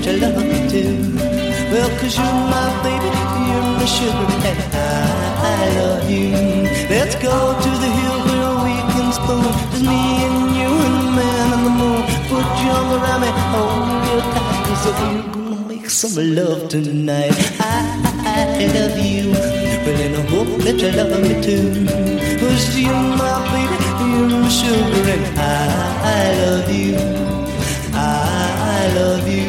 you love me too. Well, 'cause you're my baby, you're my sugar, and I love you. Let's go to the hill where we can spoon. Just me and you and the man on the moon. Put your arm around me, hold me real tight, 'cause we're gonna make some love tonight. I love you, but I hope that you love me too. 'Cause you're my baby, you're my sugar, and I love you. I love you.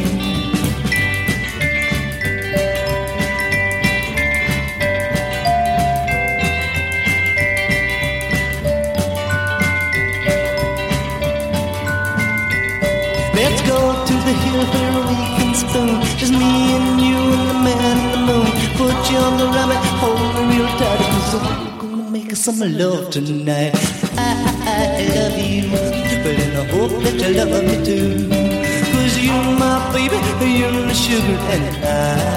Let's go to the hill where we can spoon. Just me and you and the man in the moon. Put your arms around me, hold me real tight, 'cause we're gonna make some love tonight. I love you, but I hope that you love me too. 'Cause you're my baby, you're my sugar, and I